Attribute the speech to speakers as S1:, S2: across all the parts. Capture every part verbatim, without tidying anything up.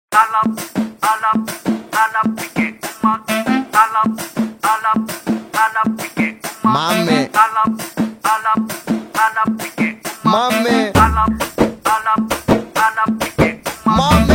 S1: Mami, mami, mami.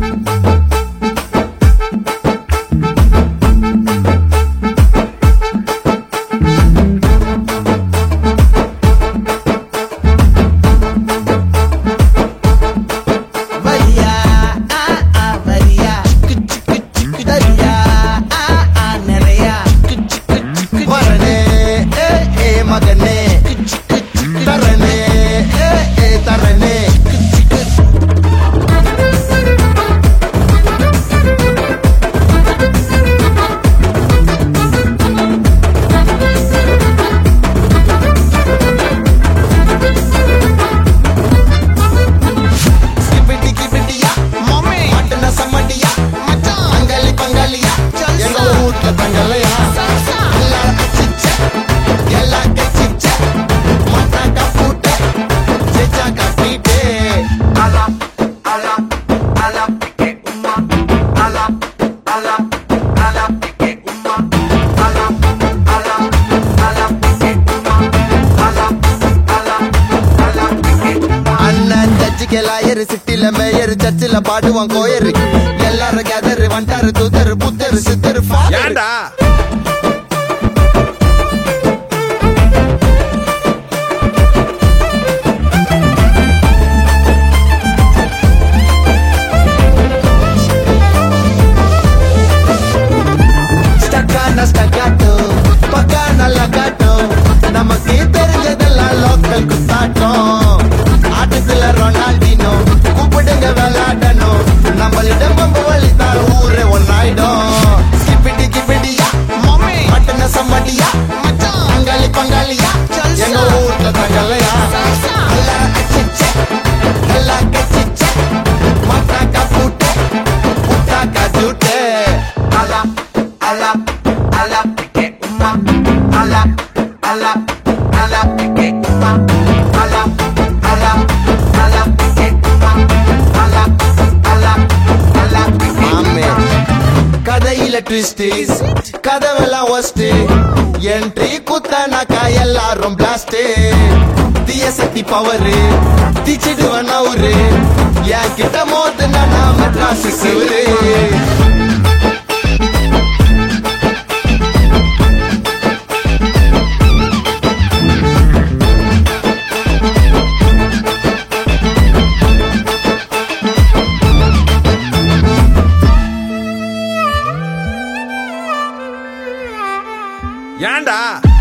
S1: சிட்டில mayor சர்ச்சில பாடுவான் கோயரு எல்லாரும் கேதரு வண்டாரு தூதரு புத்தரு சித்தரு ஏண்டா ஸ்டக்கான ஸ்டக்காட்டோ பக்கா நல்லா காட்டும் நமக்கு தெரிஞ்சதெல்லாம் லோக்கல் குத்தாட்டம் ஆட்டத்துல ரொனால்டினோ கூப்பிடுங்க விளையாடணும் நம்மளிடம் பம்பு வலித்தால் ஊரே ஒன்னாயிடும் கிப்பிடி கிப்பிடியா மம்மி மட்டன சம்மடியா மச்சான் பங்காளி பங்காளியா எங்க ஊர்ல தங்கலையா எல்லாரும் கச்சிச்சே எல்லா கச்சிச்சே மட்டாக்கா பூட்டே புட்டாக்கா ஜூட்டே அலா அலா அலா பிக்கே உம்மா அலா அலா அலா பிக்கே உம்மா அலா அலா அலா பிக்கே உம்மா அலா அலா அலா பிக்கே உம்மா கதையில ட்விஸ்ட் கதவெல்லாம் ஒஸ்ட் என்ட்ரி குத்தனாக்கா எல்லாரும் பிளாஸ்ட் தீய சக்தி பவர் தீச்சிடுவன் அவரு என் கிட்ட மோதுனா நான் மெட்ராஸ் சிவரு ஏண்டா